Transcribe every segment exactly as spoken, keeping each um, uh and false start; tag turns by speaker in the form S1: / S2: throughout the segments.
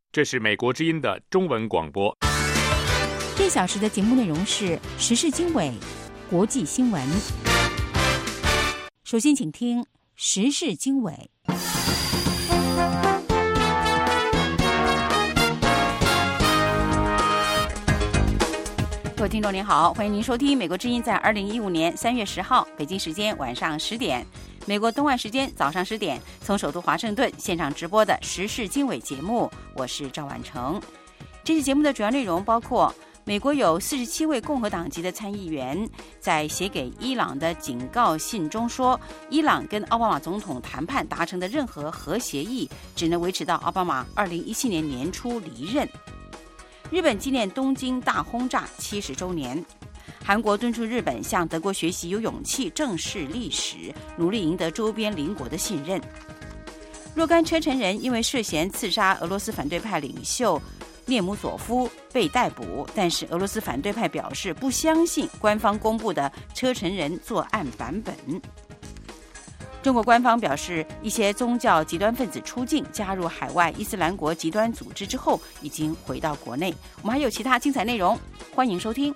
S1: 这是美国之音的中文广播。
S2: 这小时的节目内容是时事经纬、国际新闻。首先请听时事经纬。各位听众您好，欢迎您收听美国之音在二零一五年三月十号北京时间晚上十点，美国东岸时间早上十点，从首都华盛顿现场直播的时事经纬节目，我是赵婉成。这期节目的主要内容包括美国有四十七位共和党籍的参议员在写给伊朗的警告信中说，伊朗跟奥巴马总统谈判达成的任何核协议只能维持到奥巴马二零一七年年初离任。日本纪念东京大轰炸七十周年，韩国敦促日本向德国学习有勇气正视历史，努力赢得周边邻国的信任。若干车臣人因为涉嫌刺杀俄罗斯反对派领袖涅姆佐夫被逮捕，但是俄罗斯反对派表示不相信官方公布的车臣人作案版本。中国官方表示，一些宗教极端分子出境加入海外伊斯兰国极端组织之后，已经回到国内。我们还有其他精彩内容，欢迎收听。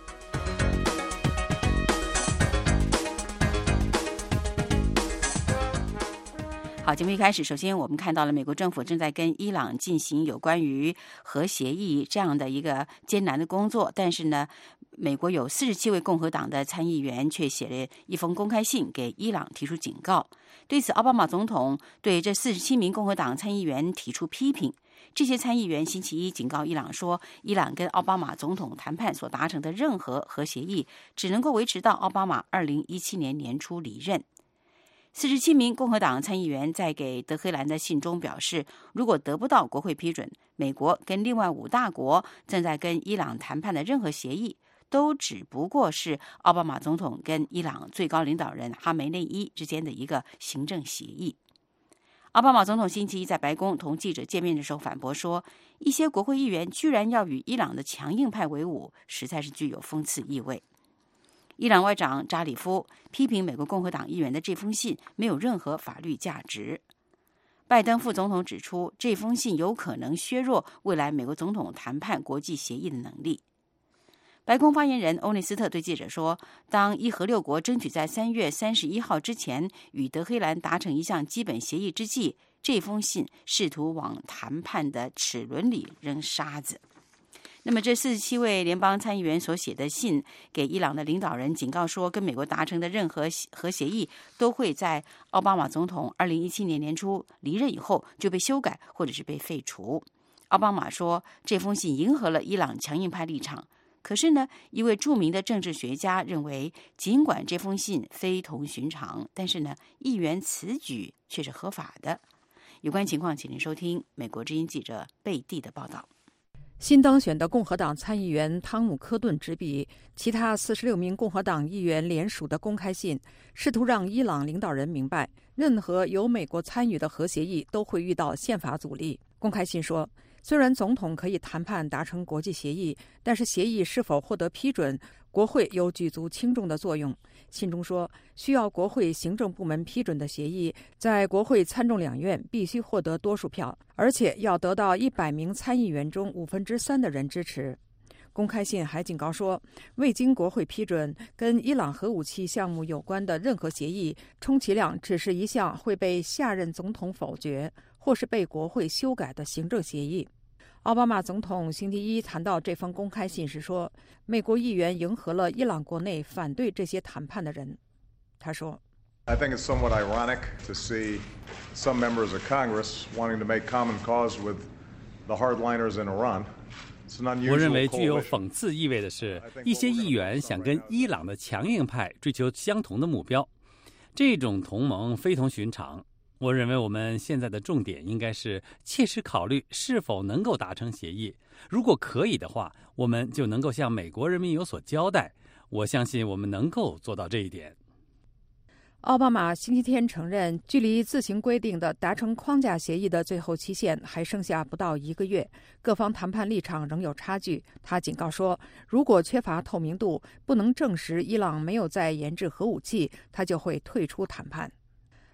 S2: 好，节目一开始，首先我们看到了美国政府正在跟伊朗进行有关于核协议这样的一个艰难的工作，但是呢，美国有四十七位共和党的参议员却写了一封公开信给伊朗提出警告。对此，奥巴马总统对这四十七名共和党参议员提出批评。这些参议员星期一警告伊朗说，伊朗跟奥巴马总统谈判所达成的任何核协议只能够维持到奥巴马二零一七年年初离任。四十七名共和党参议员在给德黑兰的信中表示，如果得不到国会批准，美国跟另外五大国正在跟伊朗谈判的任何协议都只不过是奥巴马总统跟伊朗最高领导人哈梅内伊之间的一个行政协议。奥巴马总统星期一在白宫同记者见面的时候反驳说，一些国会议员居然要与伊朗的强硬派为伍，实在是具有讽刺意味。伊朗外长扎里夫批评美国共和党议员的这封信没有任何法律价值。拜登副总统指出，这封信有可能削弱未来美国总统谈判国际协议的能力。白宫发言人欧内斯特对记者说，当伊核六国争取在三月三十一号之前与德黑兰达成一项基本协议之际，这封信试图往谈判的齿轮里扔沙子。那么这四十七位联邦参议员所写的信给伊朗的领导人警告说，跟美国达成的任何核协议都会在奥巴马总统二零一七年年初离任以后就被修改或者是被废除。奥巴马说，这封信迎合了伊朗强硬派立场。可是呢，一位著名的政治学家认为，尽管这封信非同寻常，但是呢，议员此举却是合法的。有关情况，请您收听美国之音记者贝蒂的报道。
S3: 新当选的共和党参议员汤姆·科顿执笔，其他四十六名共和党议员联署的公开信，试图让伊朗领导人明白，任何有美国参与的核协议都会遇到宪法阻力。公开信说，虽然总统可以谈判达成国际协议，但是协议是否获得批准，国会有举足轻重的作用。信中说，需要国会行政部门批准的协议，在国会参众两院必须获得多数票，而且要得到一百名参议员中五分之三的人支持。公开信还警告说，未经国会批准，跟伊朗核武器项目有关的任何协议，充其量只是一项会被下任总统否决或是被国会修改的行政协议。奥巴马总统星期一谈到这封公开信时说，美国议员迎合了伊朗国内反对这些谈判的人。他说，
S4: I think it's somewhat ironic to see some members of Congress wanting to make common cause with the hardliners in Iran.
S1: 我认为具有讽刺意味的是，一些议员想跟伊朗的强硬派追求相同的目标，这种同盟非同寻常。我认为我们现在的重点应该是切实考虑是否能够达成协议，如果可以的话，我们就能够向美国人民有所交代。我相信我们能够做到这一点。
S3: 奥巴马星期天承认，距离自行规定的达成框架协议的最后期限还剩下不到一个月，各方谈判立场仍有差距。他警告说，如果缺乏透明度，不能证实伊朗没有在研制核武器，他就会退出谈判。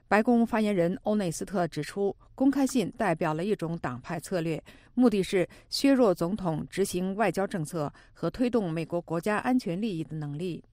S3: 白宫发言人欧内斯特指出，公开信代表了一种党派策略，目的是削弱总统执行外交政策和推动美国国家安全利益的能力。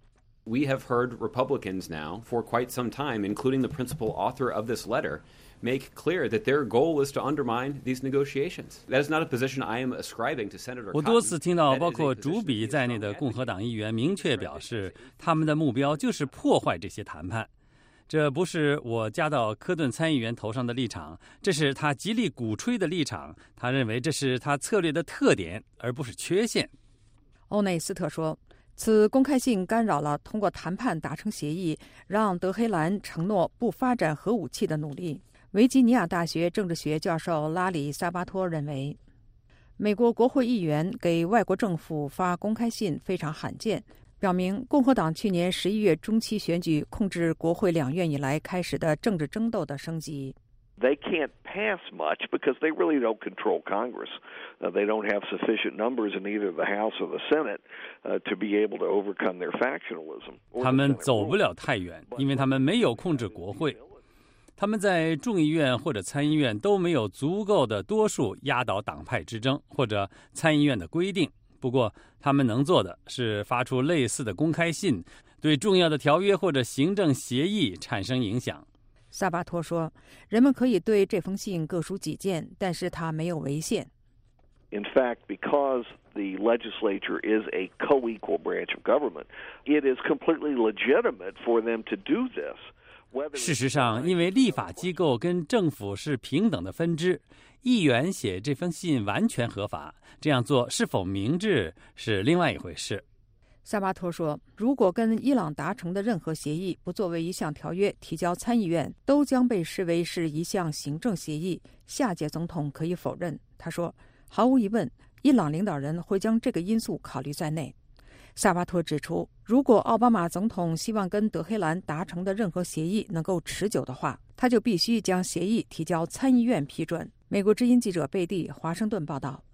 S5: We have heard Republicans now for quite some time, including the principal author of this letter, make clear that their goal is to undermine these negotiations. That is not a position I am ascribing to Senator Cotton.
S1: 我多次听到包括主笔在内的共和党议员明确表示，他们的目标就是破坏这些谈判。这不是我加到科顿参议员头上的立场，这是他极力鼓吹的立场。他认为这是他策略的特点，而不是缺陷。
S3: 欧内斯特说，此公开信干扰了通过谈判达成协议，让德黑兰承诺不发展核武器的努力。维吉尼亚大学政治学教授拉里·萨巴托认为，美国国会议员给外国政府发公开信非常罕见，表明共和党去年十一月中期选举控制国会两院以来开始的政治争斗的升级。
S6: They can't pass much because they really don't control Congress. Uh, they don't have sufficient numbers in either the House or the Senate uh, to be able to overcome their factionalism.
S1: 他们走不了太远，因为他们没有控制国会。他们在众议院或者参议院都没有足够的多数压倒党派之争或者参议院的规定。不过，他们能做的是发出类似的公开信，对重要的条约或者行政协议产生影响。
S3: 萨巴托说，人们可以对这封信各抒己见，但是它没有违宪。
S6: In fact, because the legislature is a co-equal branch of government, it is completely legitimate for them to do this.
S1: 事实上，因为立法机构跟政府是平等的分支，议员写这封信完全合法。这样做是否明智是另外一回事。
S3: 萨巴托说，如果跟伊朗达成的任何协议不作为一项条约提交参议院，都将被视为是一项行政协议，下届总统可以否认。他说，毫无疑问，伊朗领导人会将这个因素考虑在内。萨巴托指出，如果奥巴马总统希望跟德黑兰达成的任何协议能够持久的话，他就必须将协议提交参议院批准。美国之音记者贝蒂，华盛顿报道。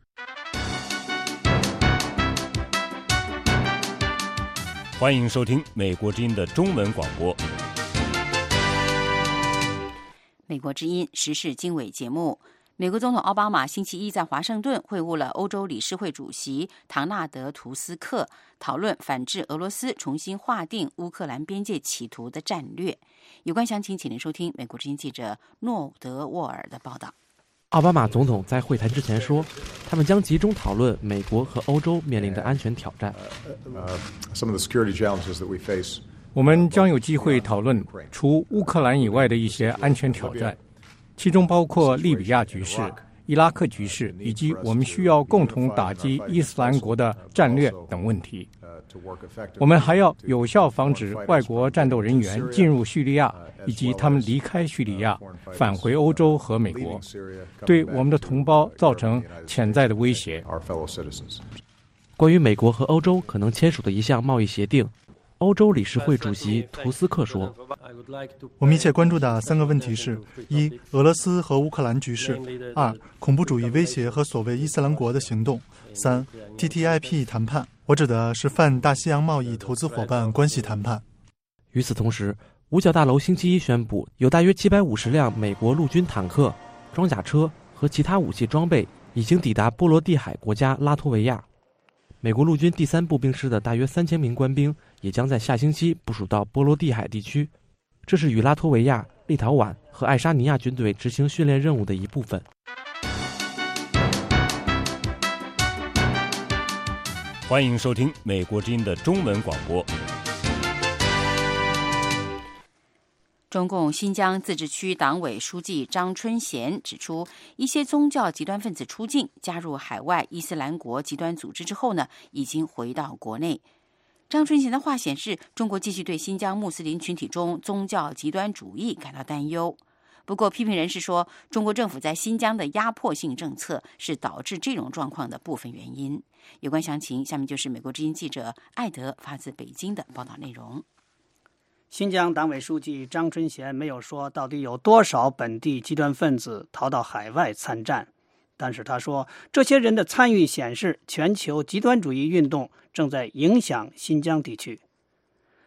S7: 欢迎收听美国之音的中文广播。
S2: 美国之音时事经纬节目，美国总统奥巴马星期一在华盛顿会晤了欧洲理事会主席唐纳德·图斯克，讨论反制俄罗斯重新划定乌克兰边界企图的战略。有关详情，请您收听美国之音记者诺德沃尔的报道。
S8: 奥巴马总统在会谈之前说，他们将集中讨论美国和欧洲面临的安全挑战。
S9: 我们将有机会讨论除乌克兰以外的一些安全挑战，其中包括利比亚局势、伊拉克局势，以及我们需要共同打击伊斯兰国的战略等问题。我们还要有效防止外国战斗人员进入叙利亚，以及他们离开叙利亚返回欧洲和美国，对我们的同胞造成潜在的威胁。
S8: 关于美国和欧洲可能签署的一项贸易协定，欧洲理事会主席图斯克说，
S10: 我密切关注的三个问题是：一、俄罗斯和乌克兰局势；二、恐怖主义威胁和所谓伊斯兰国的行动；三、T T I P 谈判。我指的是泛大西洋贸易投资伙伴关系谈判。
S8: 与此同时，五角大楼星期一宣布，有大约七百五十辆美国陆军坦克、装甲车和其他武器装备已经抵达波罗的海国家拉脱维亚。美国陆军第三步兵师的大约三千名官兵也将在下星期部署到波罗的海地区，这是与拉脱维亚、立陶宛和爱沙尼亚军队执行训练任务的一部分。
S7: 欢迎收听美国之音的中文广播。
S2: 中共新疆自治区党委书记张春贤指出，一些宗教极端分子出境加入海外伊斯兰国极端组织之后呢，已经回到国内。张春贤的话显示，中国继续对新疆穆斯林群体中宗教极端主义感到担忧。不过，批评人士说，中国政府在新疆的压迫性政策是导致这种状况的部分原因。有关详情，下面就是美国之音记者艾德发自北京的报道内容。
S11: 新疆党委书记张春贤没有说到底有多少本地极端分子逃到海外参战，但是他说，这些人的参与显示全球极端主义运动正在影响新疆地区。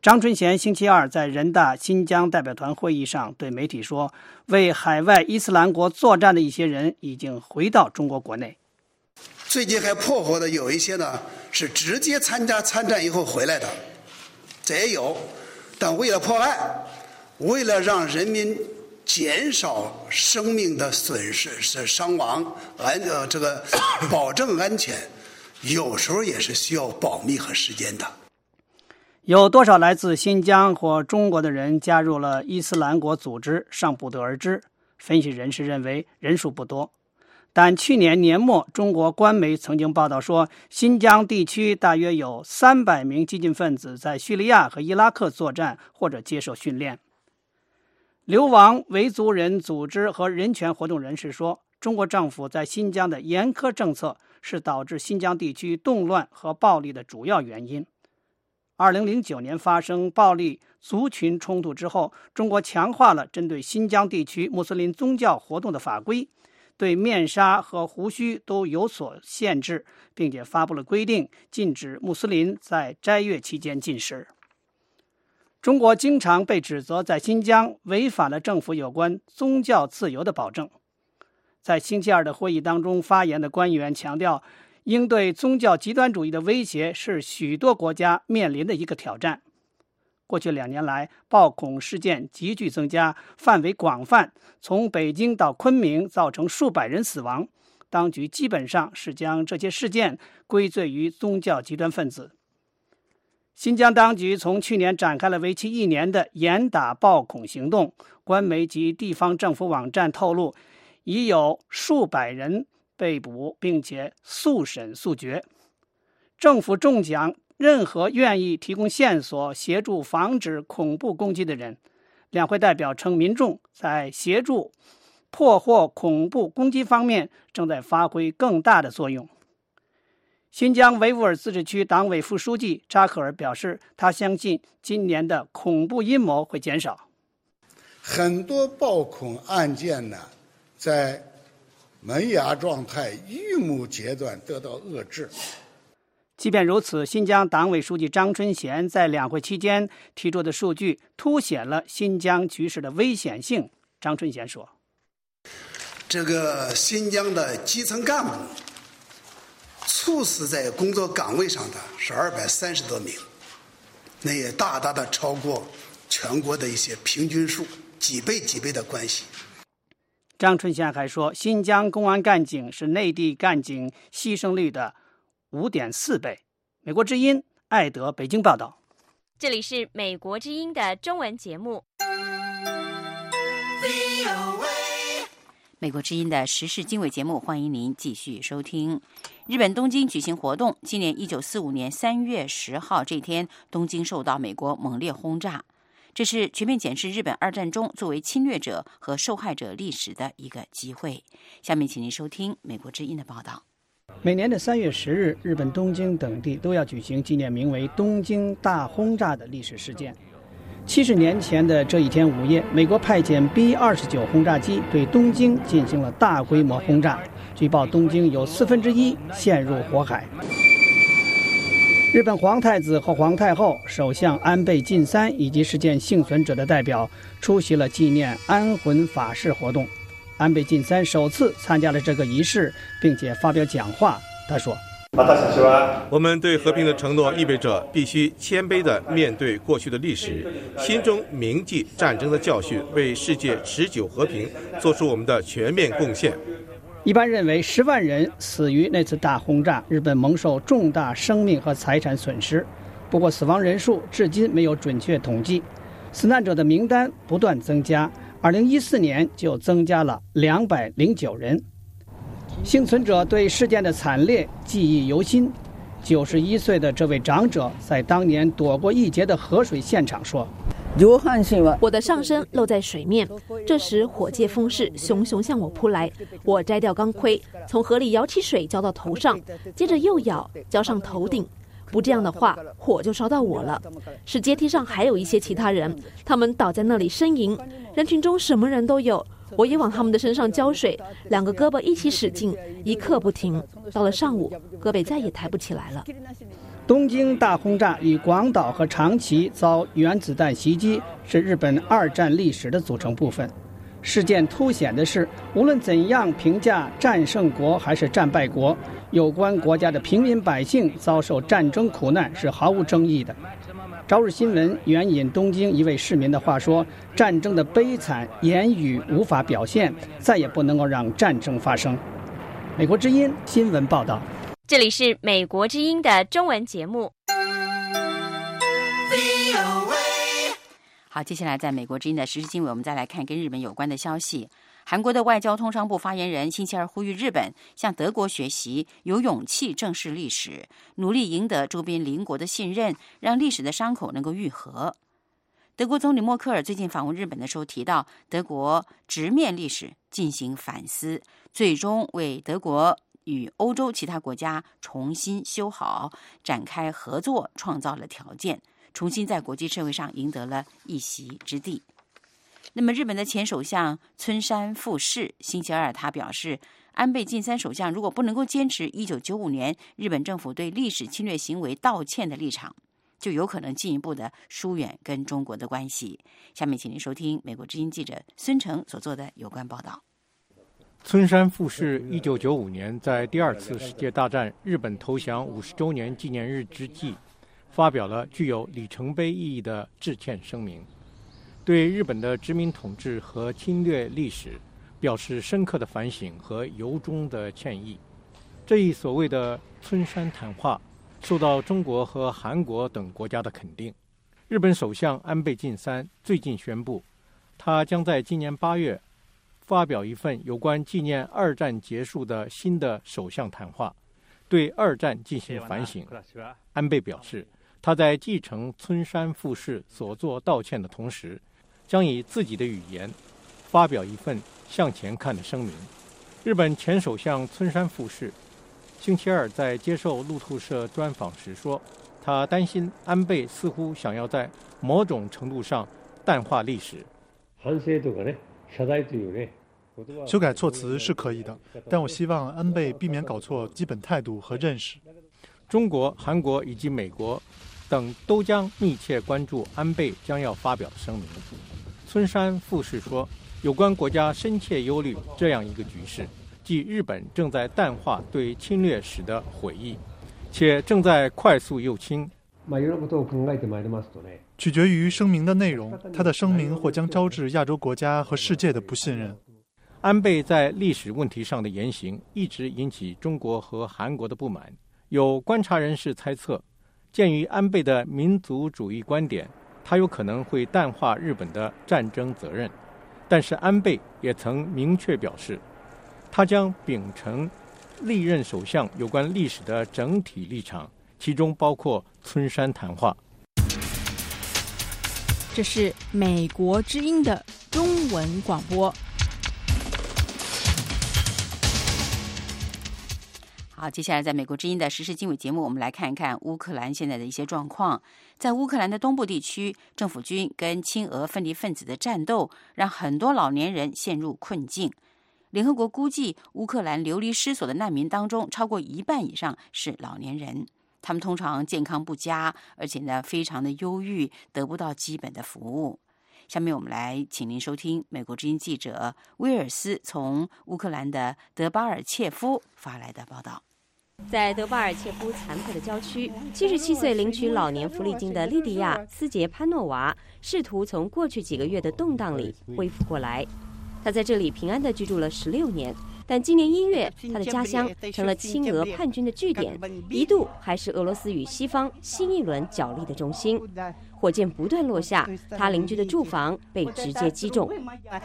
S11: 张春贤星期二在人大新疆代表团会议上对媒体说，为海外伊斯兰国作战的一些人已经回到中国国内。
S12: 最近还破获的有一些呢，是直接参加参战以后回来的，这也有。但为了破案，为了让人民减少生命的损失、是伤亡、安呃这个保证安全，有时候也是需要保密和时间的。
S11: 有多少来自新疆或中国的人加入了伊斯兰国组织尚不得而知，分析人士认为人数不多。但去年年末，中国官媒曾经报道说，新疆地区大约有三百名激进分子在叙利亚和伊拉克作战或者接受训练。流亡维族人组织和人权活动人士说，中国政府在新疆的严苛政策是导致新疆地区动乱和暴力的主要原因。二零零九年发生暴力族群冲突之后，中国强化了针对新疆地区穆斯林宗教活动的法规，对面纱和胡须都有所限制，并且发布了规定，禁止穆斯林在斋月期间进食。中国经常被指责在新疆违反了政府有关宗教自由的保证。在星期二的会议当中发言的官员强调，应对宗教极端主义的威胁是许多国家面临的一个挑战。过去两年来，暴恐事件急剧增加，范围广泛，从北京到昆明造成数百人死亡。当局基本上是将这些事件归罪于宗教极端分子。新疆当局从去年展开了为期一年的严打暴恐行动，官媒及地方政府网站透露，已有数百人被捕，并且速审速决。政府重奖任何愿意提供线索协助防止恐怖攻击的人。两会代表称，民众在协助破获恐怖攻击方面正在发挥更大的作用。新疆维吾尔自治区党委副书记扎克尔表示，他相信今年的恐怖阴谋会减少。
S13: 很多暴恐案件呢，在萌芽状态、预谋阶段得到遏制。
S11: 即便如此，新疆党委书记张春贤在两会期间提出的数据凸显了新疆局势的危险性。张春贤说，
S12: 这个新疆的基层干部猝死在工作岗位上的是二百三十多名，那也大大的超过全国的一些平均数，几倍几倍的关系。
S11: 张春贤还说，新疆公安干警是内地干警牺牲率的 五点四 倍。美国之音艾德北京报道。
S14: 这里是美国之音的中文节目。
S2: 美国之音的时事经纬节目，欢迎您继续收听。日本东京举行活动，今年一九四五年三月十号这天，东京受到美国猛烈轰炸。这是全面检视日本二战中作为侵略者和受害者历史的一个机会。下面请您收听美国之音的报道。
S11: 每年的三月十日，日本东京等地都要举行纪念名为东京大轰炸的历史事件。七十年前的这一天午夜，美国派遣 B 二十九 轰炸机对东京进行了大规模轰炸，据报东京有四分之一陷入火海。日本皇太子和皇太后、首相安倍晋三以及事件幸存者的代表出席了纪念安魂法事活动。安倍晋三首次参加了这个仪式，并且发表讲话。他说，
S15: 我们对和平的承诺意味着必须谦卑地面对过去的历史，心中铭记战争的教训，为世界持久和平做出我们的全面贡献。
S11: 一般认为十万人死于那次大轰炸，日本蒙受重大生命和财产损失。不过死亡人数至今没有准确统计，死难者的名单不断增加，二零一四年就增加了两百零九人。幸存者对事件的惨烈记忆犹新。九十一岁的这位长者在当年躲过一劫的河水现场说，
S16: 我的上身露在水面，这时火借风势熊熊向我扑来，我摘掉钢盔，从河里舀起水浇到头上，接着又舀浇上头顶，不这样的话火就烧到我了。是阶梯上还有一些其他人，他们倒在那里呻吟，人群中什么人都有，我也往他们的身上浇水，两个胳膊一起使劲，一刻不停。到了上午，胳膊再也抬不起来了。
S11: 东京大轰炸与广岛和长崎遭原子弹袭击是日本二战历史的组成部分。事件凸显的是，无论怎样评价战胜国还是战败国，有关国家的平民百姓遭受战争苦难是毫无争议的。朝日新闻援引东京一位市民的话说：“战争的悲惨言语无法表现，再也不能够让战争发生。”美国之音新闻报道。
S14: 这里是美国之音的中文节目。
S2: 好，接下来在美国之音的时事经纬，我们再来看跟日本有关的消息。韩国的外交通商部发言人星期二呼吁日本向德国学习，有勇气正视历史，努力赢得周边邻国的信任，让历史的伤口能够愈合。德国总理默克尔最近访问日本的时候提到，德国直面历史进行反思，最终为德国与欧洲其他国家重新修好、展开合作创造了条件，重新在国际社会上赢得了一席之地。那么日本的前首相村山富市星期二他表示，安倍晋三首相如果不能够坚持一九九五年日本政府对历史侵略行为道歉的立场，就有可能进一步的疏远跟中国的关系。下面请您收听美国之音记者孙成所做的有关报道。
S9: 村山富市一九九五年在第二次世界大战日本投降五十周年纪念日之际，发表了具有里程碑意义的致歉声明，对日本的殖民统治和侵略历史表示深刻的反省和由衷的歉意。这一所谓的村山谈话受到中国和韩国等国家的肯定。日本首相安倍晋三最近宣布，他将在今年八月发表一份有关纪念二战结束的新的首相谈话，对二战进行反省。安倍表示，他在继承村山富市所做道歉的同时，将以自己的语言发表一份向前看的声明。日本前首相村山富市星期二在接受路透社专访时说，他担心安倍似乎想要在某种程度上淡化历史。
S10: 修改措辞是可以的，但我希望安倍避免搞错基本态度和认识。
S9: 中国、韩国以及美国等都将密切关注安倍将要发表的声明。村山富市说，有关国家深切忧虑这样一个局势，即日本正在淡化对侵略史的悔意，且正在快速右倾。
S10: 取决于声明的内容，他的声明或将招致亚洲国家和世界的不信任。
S9: 安倍在历史问题上的言行一直引起中国和韩国的不满。有观察人士猜测，鉴于安倍的民族主义观点，他有可能会淡化日本的战争责任。但是安倍也曾明确表示，他将秉承历任首相有关历史的整体立场，其中包括村山谈话。
S17: 这是美国之音的中文广播。
S2: 好，接下来在美国之音的时事经纬节目，我们来看一看乌克兰现在的一些状况。在乌克兰的东部地区，政府军跟亲俄分离分子的战斗，让很多老年人陷入困境。联合国估计，乌克兰流离失所的难民当中，超过一半以上是老年人。他们通常健康不佳，而且呢非常的忧郁，得不到基本的服务。下面我们来请您收听美国之音记者威尔斯从乌克兰的德巴尔切夫发来的报道。
S14: 在德巴尔切夫残破的郊区，七十七岁领取老年福利金的莉迪亚·斯杰潘诺娃试图从过去几个月的动荡里恢复过来。她在这里平安地居住了十六年，但今年一月，她的家乡成了亲俄叛军的据点，一度还是俄罗斯与西方新一轮角力的中心。火箭不断落下，他邻居的住房被直接击中。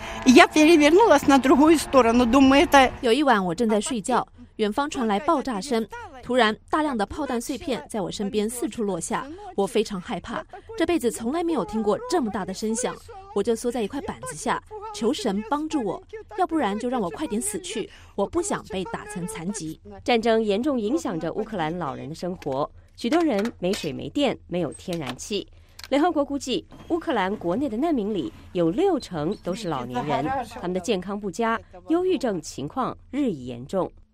S16: 有一晚，我正在睡觉，远方传来爆炸声，突然大量的炮弹碎片在我身边四处落下，我非常害怕，这辈子从来没有听过这么大的声响，我就缩在一块板子下，求神帮助我，要不然就让我快点死去，我不想被打成残疾。
S14: 战争严重影响着乌克兰老人的生活，许多人没水没电，没有天然气。联合国估计，乌克兰国内的难民里有六成都是老年人，他们的健康不佳，忧郁症情况日益严重。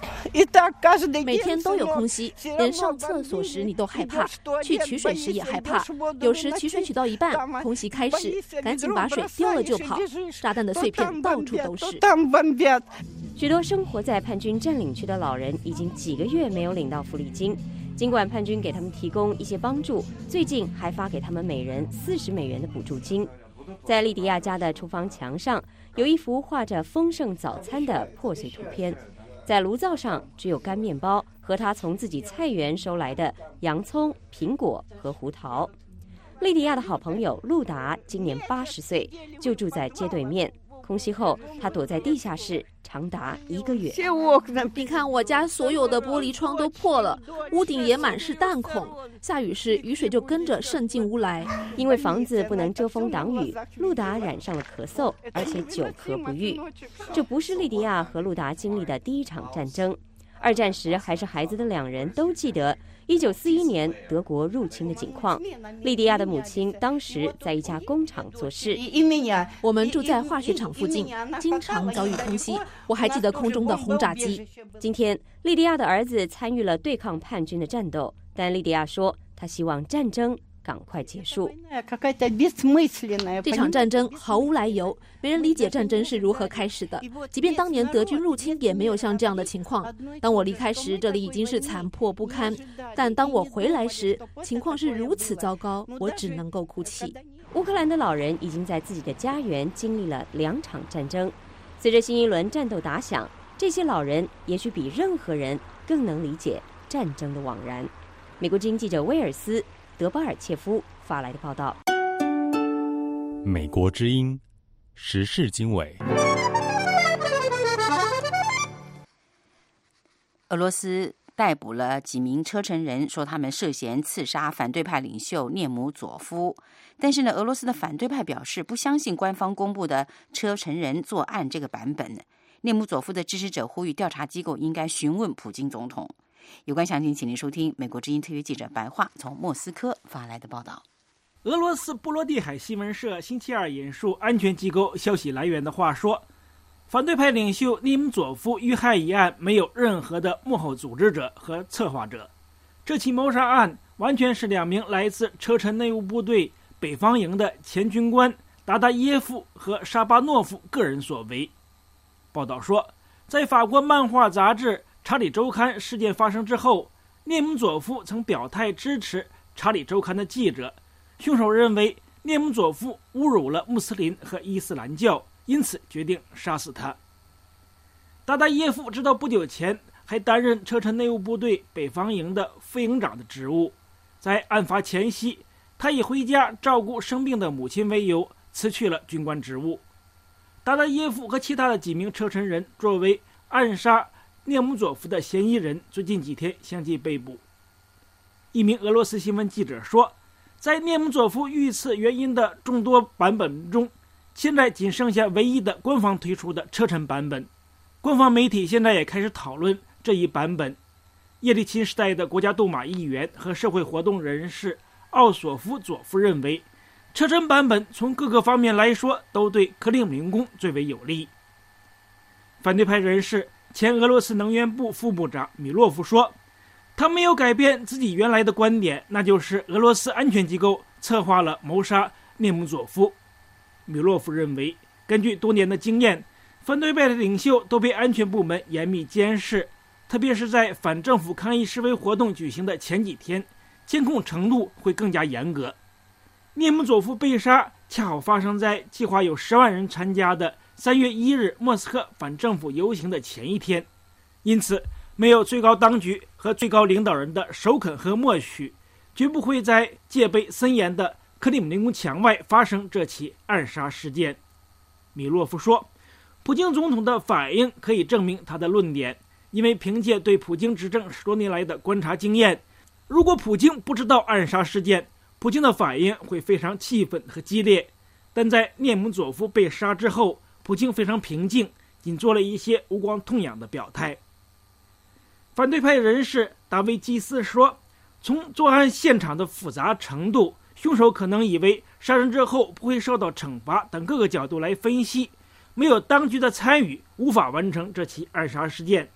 S16: 每天都有空袭，连上厕所时你都害怕，去取水时也害怕。有时取水取到一半，空袭开始，赶紧把水丢了就跑，炸弹的碎片到处都是。
S14: 许多生活在叛军占领区的老人已经几个月没有领到福利金，尽管叛军给他们提供一些帮助，最近还发给他们每人四十美元的补助金。在利迪亚家的厨房墙上有一幅画着丰盛早餐的破碎图片，在炉灶上只有干面包和他从自己菜园收来的洋葱、苹果和胡桃。利迪亚的好朋友路达今年八十岁，就住在街对面。空袭后，他躲在地下室长达一个月。
S16: 你看，我家所有的玻璃窗都破了，屋顶也满是弹孔。下雨时，雨水就跟着渗进屋来。
S14: 因为房子不能遮风挡雨，路达染上了咳嗽，而且久咳不愈。这不是利迪亚和路达经历的第一场战争。二战时还是孩子的两人都记得一九四一年德国入侵的情况。利迪亚的母亲当时在一家工厂做事，
S16: 我们住在化学厂附近，经常遭遇空袭。我还记得空中的轰炸机。
S14: 今天，利迪亚的儿子参与了对抗叛军的战斗，但利迪亚说，他希望战争赶快结束。
S16: 这场战争毫无来由，没人理解战争是如何开始的。即便当年德军入侵，也没有像这样的情况。当我离开时，这里已经是残破不堪，但当我回来时，情况是如此糟糕，我只能够哭泣。
S14: 乌克兰的老人已经在自己的家园经历了两场战争，随着新一轮战斗打响，这些老人也许比任何人更能理解战争的惘然。美国之音记者威尔斯·德巴尔切夫发来的报道。
S7: 美国之音时事经纬。
S2: 俄罗斯逮捕了几名车臣人，说他们涉嫌刺杀反对派领袖涅姆佐夫。但是呢，俄罗斯的反对派表示不相信官方公布的车臣人作案这个版本。涅姆佐夫的支持者呼吁调查机构应该询问普京总统。有关详情，请您收听美国之音特约记者白桦从莫斯科发来的报道。
S18: 俄罗斯波罗的海新闻社星期二引述安全机构消息来源的话说，反对派领袖涅姆佐夫遇害一案没有任何的幕后组织者和策划者，这起谋杀案完全是两名来自车臣内务部队北方营的前军官达达耶夫和沙巴诺夫个人所为。报道说，在法国漫画杂志《查理周刊》事件发生之后，涅姆佐夫曾表态支持《查理周刊》的记者。凶手认为涅姆佐夫侮辱了穆斯林和伊斯兰教，因此决定杀死他。达达耶夫直到不久前还担任车臣内务部队北方营的副营长的职务。在案发前夕，他以回家照顾生病的母亲为由辞去了军官职务。达达耶夫和其他的几名车臣人作为暗杀涅姆佐夫的嫌疑人，最近几天相继被捕。一名俄罗斯新闻记者说，在涅姆佐夫遇刺原因的众多版本中，现在仅剩下唯一的官方推出的车臣版本。官方媒体现在也开始讨论这一版本。叶利钦时代的国家杜马议员和社会活动人士奥索夫佐夫认为，车臣版本从各个方面来说都对克里姆林宫最为有利。反对派人士前俄罗斯能源部副部长米洛夫说，他没有改变自己原来的观点，那就是俄罗斯安全机构策划了谋杀涅姆佐夫。米洛夫认为，根据多年的经验，反对派的领袖都被安全部门严密监视，特别是在反政府抗议示威活动举行的前几天，监控程度会更加严格。涅姆佐夫被杀恰好发生在计划有十万人参加的三月一日莫斯科反政府游行的前一天，因此没有最高当局和最高领导人的首肯和默许，绝不会在戒备森严的克里姆林宫墙外发生这起暗杀事件。米洛夫说，普京总统的反应可以证明他的论点，因为凭借对普京执政十多年来的观察经验，如果普京不知道暗杀事件，普京的反应会非常气愤和激烈。但在涅姆佐夫被杀之后，普京非常平静，仅做了一些无关痛痒的表态。反对派人士达维基斯说，从作案现场的复杂程度，凶手可能以为杀人之后不会受到惩罚等各个角度来分析，没有当局的参与无法完成这起暗杀事件。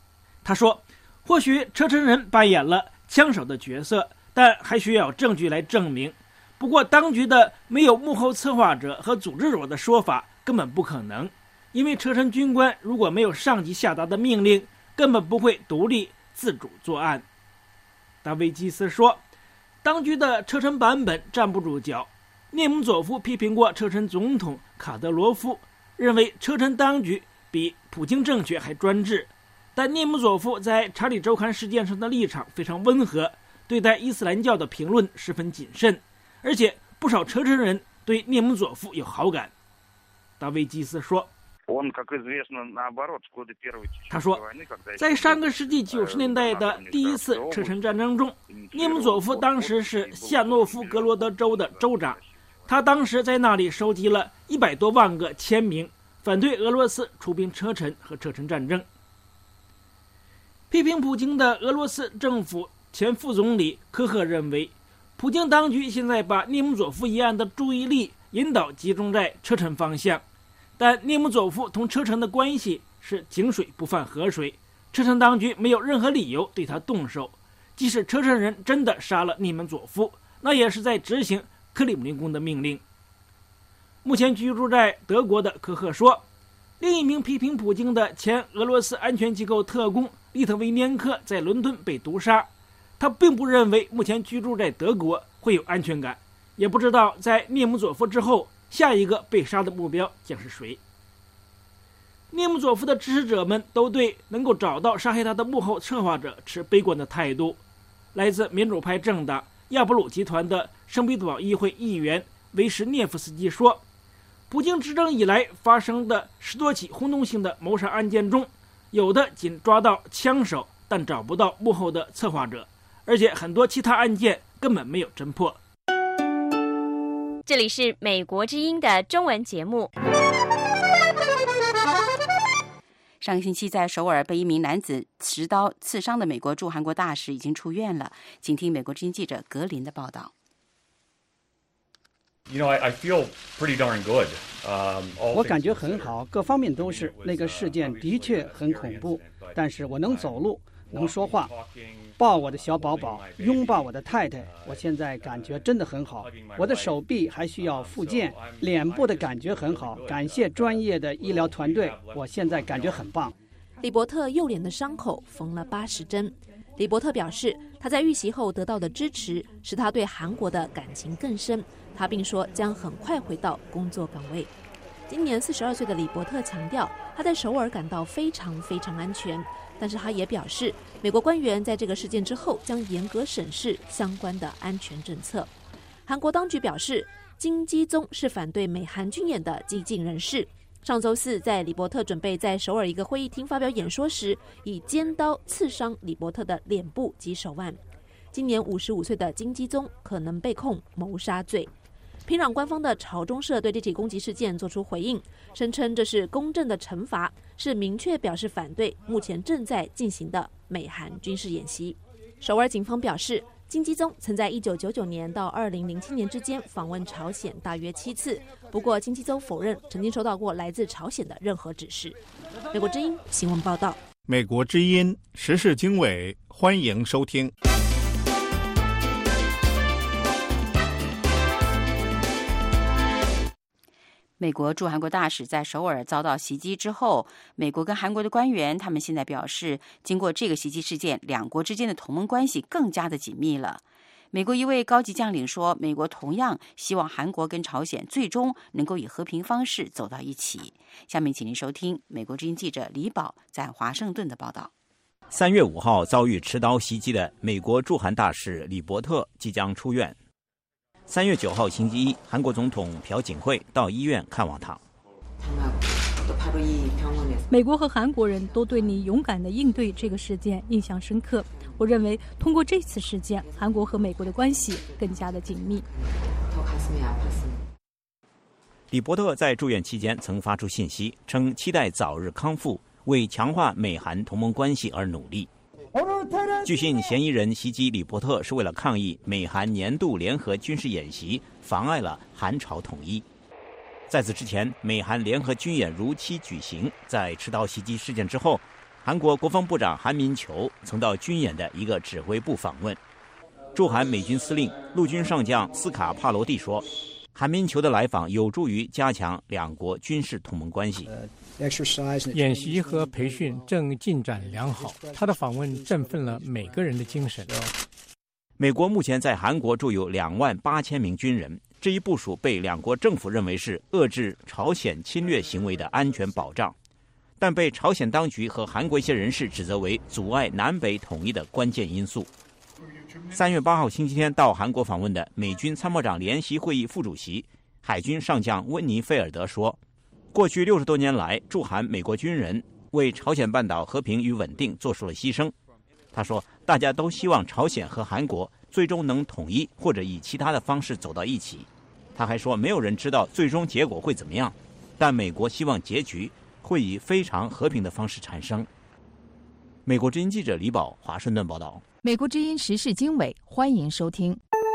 S18: 他说，或许车臣人扮演了枪手的角色，但还需要证据来证明。不过当局的没有幕后策划者和组织者的说法根本不可能，因为车臣军官如果没有上级下达的命令，根本不会独立自主作案。达维基斯说，当局的车臣版本站不住脚。涅姆佐夫批评过车臣总统卡德罗夫，认为车臣当局比普京政权还专制，但涅姆佐夫在查理周刊事件上的立场非常温和，对待伊斯兰教的评论十分谨慎，而且不少车臣人对涅姆佐夫有好感。达维基斯说，他说，在上个世纪九十年代的第一次车臣战争中，涅姆佐夫当时是夏诺夫格罗德州的州长，他当时在那里收集了一百多万个签名，反对俄罗斯出兵车臣和车臣战争。批评普京的俄罗斯政府前副总理科赫认为，普京当局现在把涅姆佐夫一案的注意力引导集中在车臣方向，但涅姆佐夫同车臣的关系是井水不犯河水，车臣当局没有任何理由对他动手。即使车臣人真的杀了涅姆佐夫，那也是在执行克里姆林宫的命令。目前居住在德国的科赫说，另一名批评普京的前俄罗斯安全机构特工利特维年科在伦敦被毒杀，他并不认为目前居住在德国会有安全感，也不知道在涅姆佐夫之后下一个被杀的目标将是谁。涅姆佐夫的支持者们都对能够找到杀害他的幕后策划者持悲观的态度。来自民主派政党亚普鲁集团的圣彼得堡议会议员维什涅夫斯基说，普京执政以来发生的十多起轰动性的谋杀案件中，有的仅抓到枪手，但找不到幕后的策划者，而且很多其他案件根本没有侦破。
S14: 这里是美国之音的中文节目。
S2: 上个星期在首尔被一名男子持刀刺伤的美国驻韩国大使已经出院了，请听美国之音记者格林的报道。
S19: You know, I, I feel pretty darn good. Um,
S11: 我感觉很好，各方面都是。那个事件的确很恐怖，但是我能走路，能说话，抱我的小宝宝，拥抱我的太太，我现在感觉真的很好。我的手臂还需要复健，脸部的感觉很好，感谢专业的医疗团队，我现在感觉很棒。
S16: 李伯特右脸的伤口缝了八十针。李伯特表示，他在遇袭后得到的支持使他对韩国的感情更深。他并说将很快回到工作岗位。今年四十二岁的李伯特强调，他在首尔感到非常非常安全，但是他也表示，美国官员在这个事件之后将严格审视相关的安全政策。韩国当局表示，金基宗是反对美韩军演的激进人士。上周四，在李伯特准备在首尔一个会议厅发表演说时，以尖刀刺伤李伯特的脸部及手腕。今年五十五岁的金基宗可能被控谋杀罪。平壤官方的朝中社对这起攻击事件作出回应，声称这是公正的惩罚，是明确表示反对目前正在进行的美韩军事演习。首尔警方表示，金基宗曾在一九九九年到二零零七年之间访问朝鲜大约七次，不过金基宗否认曾经收到过来自朝鲜的任何指示。美国之音新闻报道。
S20: 美国之音时事经纬，欢迎收听。
S2: 美国驻韩国大使在首尔遭到袭击之后，美国跟韩国的官员他们现在表示，经过这个袭击事件，两国之间的同盟关系更加的紧密了。美国一位高级将领说，美国同样希望韩国跟朝鲜最终能够以和平方式走到一起。下面请您收听美国之音记者李宝在华盛顿的报道。
S21: 三月五号遭遇持刀袭击的美国驻韩大使李伯特即将出院。三月九号星期一，韩国总统朴槿惠到医院看望他。
S22: 美国和韩国人都对你勇敢地应对这个事件印象深刻。我认为通过这次事件，韩国和美国的关系更加的紧密。
S21: 李伯特在住院期间曾发出信息，称期待早日康复，为强化美韩同盟关系而努力。据信，嫌疑人袭击李伯特是为了抗议美韩年度联合军事演习妨碍了韩朝统一。在此之前，美韩联合军演如期举行。在持刀袭击事件之后， 韩国国防部长韩民球曾到军演的一个指挥部访问。驻韩美军司令陆军上将斯卡帕罗蒂说，韩民球的来访有助于加强两国军事同盟关系。
S9: 演习和培训正进展良好，他的访问振奋了每个人的精神。
S21: 美国目前在韩国驻有两万八千名军人，这一部署被两国政府认为是遏制朝鲜侵略行为的安全保障，但被朝鲜当局和韩国一些人士指责为阻碍南北统一的关键因素。三月八号星期天到韩国访问的美军参谋长联席会议副主席海军上将温尼菲尔德说，过去六十多年来，驻韩美国军人为朝鲜半岛和平与稳定做出了牺牲。他说，大家都希望朝鲜和韩国最终能统一，或者以其他的方式走到一起。他还说，没有人知道最终结果会怎么样，但美国希望结局会以非常和平的方式产生。美国之音记者李宝华盛顿报道。
S17: 美国之音时事经纬，欢迎收听。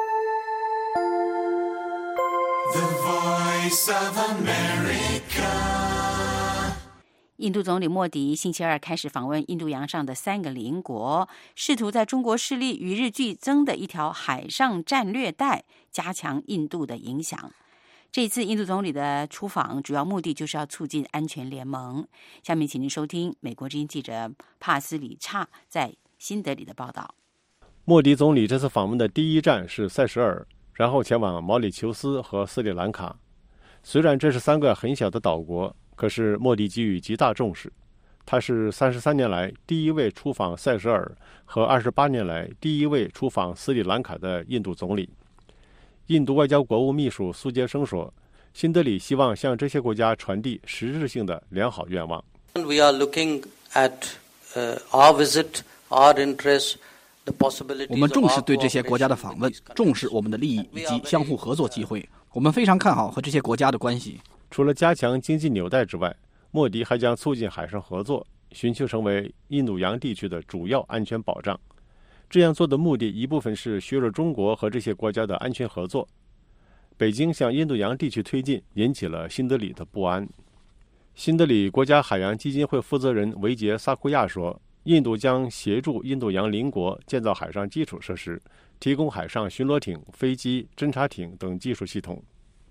S2: The Voice of America。印度总理莫迪星期二开始访问印度洋上的三个邻国，试图在中国势力与日俱增的一条海上战略带加强印度的影响。这次印度总理的出访主要目的就是要促进安全联盟。下面请您收听美国之音记者帕斯里查在新德里的报道。
S4: 莫迪总理这次访问的第一站是塞舌尔，然后前往毛里求斯和斯里兰卡。虽然这是三个很小的岛国，可是莫迪给予极大重视。他是三十三年来第一位出访塞舌尔和二十八年来第一位出访斯里兰卡的印度总理。印度外交国务秘书苏杰生说，新德里希望向这些国家传递实质性的良好愿望。
S5: We are looking at uh, our visit, our interest, the possibilities.
S23: 我们重视对这些国家的访问，重视我们的利益以及相互合作机会。我们非常看好和这些国家的关系。
S4: 除了加强经济纽带之外，莫迪还将促进海上合作，寻求成为印度洋地区的主要安全保障。这样做的目的一部分是削弱中国和这些国家的安全合作。北京向印度洋地区推进，引起了新德里的不安。新德里国家海洋基金会负责人维杰萨库亚说，印度将协助印度洋邻国建造海上基础设施，提供海上巡逻艇、飞机、侦察艇等技术系统。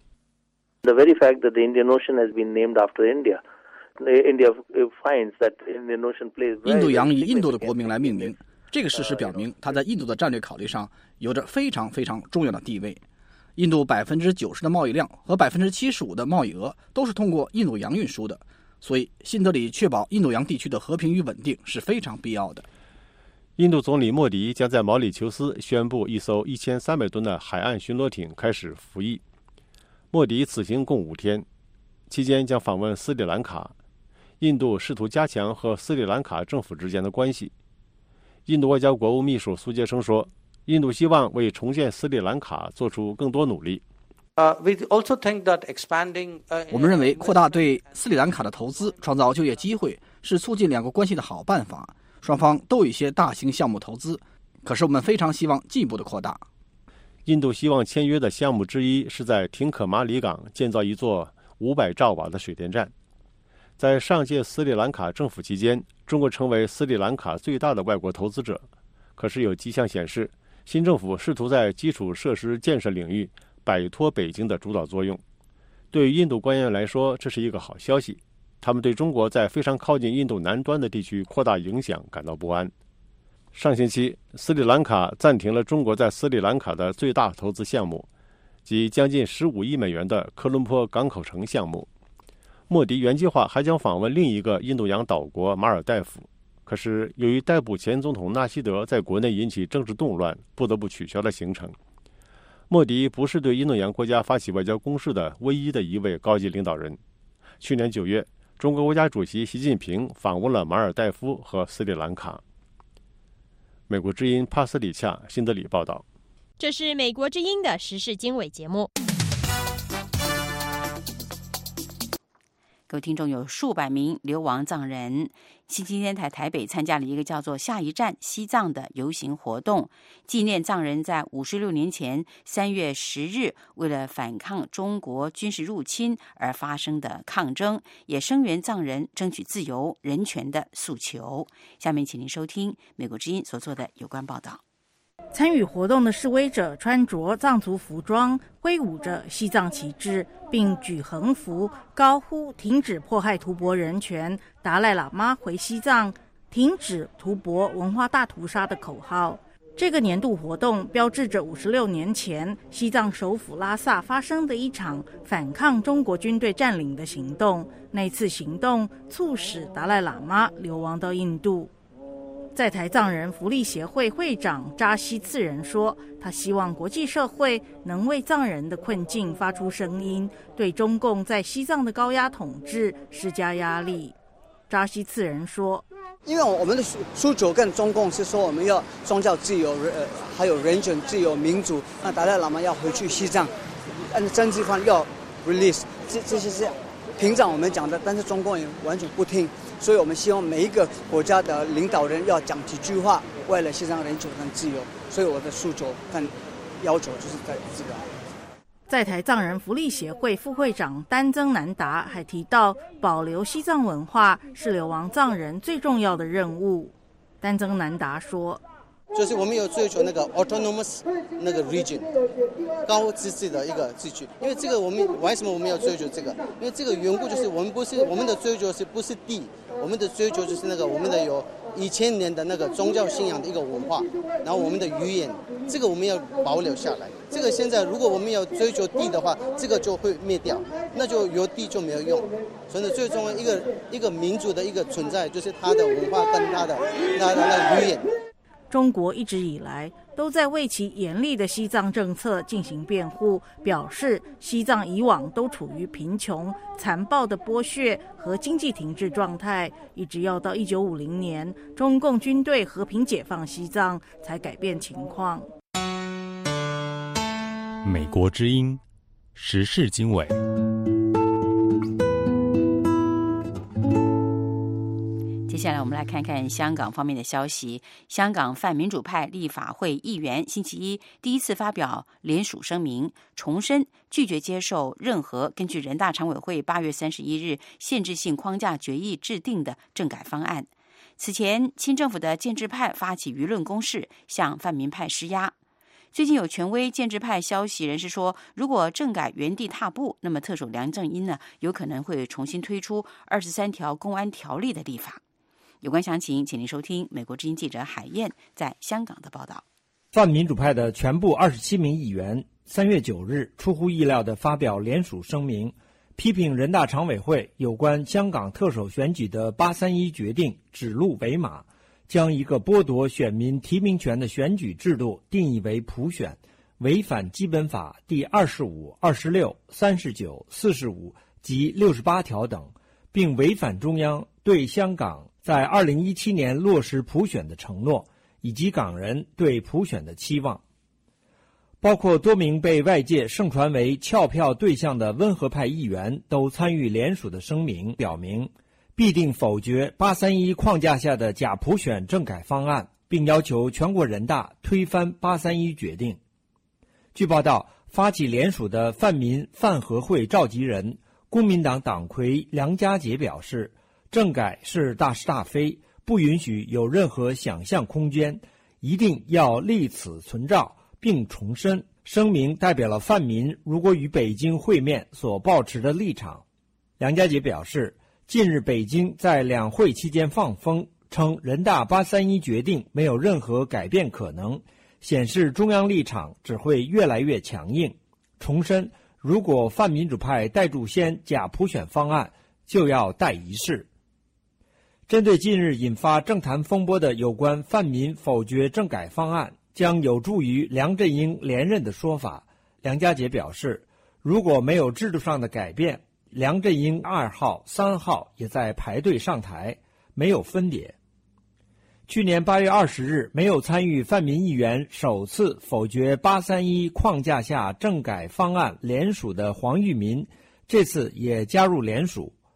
S24: The very fact that the Indian Ocean has been named after India, India finds that Indian Ocean plays very.
S23: 印度洋以印度的国名来命名，这个事实表明，它在印度的战略考虑上有着非常非常重要的地位。印度百分之九十的贸易量和百分之七十五的贸易额都是通过印度洋运输的，所以新德里确保印度洋地区的和平与稳定是非常必要的。
S4: 印度总理莫迪将在毛里求斯宣布一艘一千三百吨的海岸巡逻艇开始服役。莫迪此行共五天，期间将访问斯里兰卡。印度试图加强和斯里兰卡政府之间的关系。印度外交国务秘书苏杰生说，印度希望为重建斯里兰卡做出更多努力。
S5: Uh, we also think that expanding, uh,
S23: 我们认为扩大对斯里兰卡的投资，创造就业机会，是促进两国关系的好办法。双方都有一些大型项目投资，可是我们非常希望进一步的扩大。
S4: 印度希望签约的项目之一是在廷可马里港建造一座五百兆瓦的水电站。在上届斯里兰卡政府期间，中国成为斯里兰卡最大的外国投资者。可是有迹象显示，新政府试图在基础设施建设领域摆脱北京的主导作用。对于印度官员来说，这是一个好消息。他们对中国在非常靠近印度南端的地区扩大影响感到不安。上星期，斯里兰卡暂停了中国在斯里兰卡的最大投资项目，即将近十五亿美元的科伦坡港口城项目。莫迪原计划还将访问另一个印度洋岛国马尔代夫，可是由于逮捕前总统纳西德在国内引起政治动乱，不得不取消了行程。莫迪不是对印度洋国家发起外交攻势的唯一的一位高级领导人。去年九月，中国国家主席习近平访问了马尔代夫和斯里兰卡。美国之音帕斯里恰新德里报道。
S25: 这是美国之音的时事经纬节目。
S2: 各位听众，有数百名流亡藏人星期天在台北参加了一个叫做下一站西藏的游行活动，纪念藏人在五十六年前三月十日为了反抗中国军事入侵而发生的抗争，也声援藏人争取自由人权的诉求。下面请您收听美国之音所做的有关报道。
S1: 参与活动的示威者穿着藏族服装，挥舞着西藏旗帜，并举横幅，高呼停止迫害吐蕃人权，达赖喇嘛回西藏，停止吐蕃文化大屠杀的口号。这个年度活动标志着五十六年前西藏首府拉萨发生的一场反抗中国军队占领的行动。那次行动促使达赖喇嘛流亡到印度。在台藏人福利协会会长扎西次仁说，他希望国际社会能为藏人的困境发出声音，对中共在西藏的高压统治施加压力。扎西次仁说，
S3: 因为我们的诉求跟中共是说我们要宗教自由，呃，还有人权自由民主，那达赖喇嘛要回去西藏，按政治方要 release， 这这些是平常我们讲的，但是中共也完全不听。所以我们希望每一个国家的领导人要讲几句话，为了西藏人权跟自由。所以我的诉求跟要求就是在这个。
S1: 在台藏人福利协会副会长丹增南达还提到，保留西藏文化是流亡藏人最重要的任务。丹增南达说，
S3: 就是我们有追求那个 autonomous 那个 region 高自治的一个自治，因为这个我们为什么我们要追求这个？因为这个缘故就是我们不是我们的追求是不是地，我们的追求就是那个我们的有一千年的那个宗教信仰的一个文化，然后我们的语言，这个我们要保留下来。这个现在如果我们要追求地的话，这个就会灭掉，那就有地就没有用。所以最重要一个一个民族的一个存在，就是它的文化跟它的它的那个语言。
S1: 中国一直以来都在为其严厉的西藏政策进行辩护，表示西藏以往都处于贫穷、残暴的剥削和经济停滞状态，一直要到一九五零年中共军队和平解放西藏才改变情况。
S7: 美国之音时事经纬。
S2: 接下来我们来看看香港方面的消息。香港泛民主派立法会议员星期一第一次发表联署声明，重申拒绝接受任何根据人大常委会八月三十一日限制性框架决议制定的政改方案。此前，亲政府的建制派发起舆论攻势，向泛民派施压。最近有权威建制派消息人士说，如果政改原地踏步，那么特首梁振英呢，有可能会重新推出二十三条公安条例的立法。有关详情，请您收听美国之音记者海燕在香港的报道。
S6: 泛民主派的全部二十七名议员三月九日出乎意料地发表联署声明，批评人大常委会有关香港特首选举的八三一决定指鹿为马，将一个剥夺选民提名权的选举制度定义为普选，违反基本法第二十五、二十六、三十九、四十五及六十八条等，并违反中央对香港在二零一七年落实普选的承诺，以及港人对普选的期望。包括多名被外界盛传为撬票对象的温和派议员都参与联署的声明，表明必定否决八三一框架下的假普选政改方案，并要求全国人大推翻八三一决定。据报道，发起联署的泛民泛合会召集人、公民党党魁梁家杰表示，政改是大是大非，不允许有任何想象空间，一定要立此存照，并重申声明代表了泛民如果与北京会面所抱持的立场。梁家杰表示，近日北京在两会期间放风，称人大八三一决定没有任何改变可能，显示中央立场只会越来越强硬。重申，如果泛民主派带住先假普选方案，就要带一试。针对近日引发政坛风波的有关泛民否决政改方案将有助于梁振英连任的说法，梁家杰表示，如果没有制度上的改变，梁振英二号、三号也在排队上台，没有分别。去年八月二十日，没有参与泛民议员首次否决八三一框架下政改方案联署的黄玉民，这次也加入联署。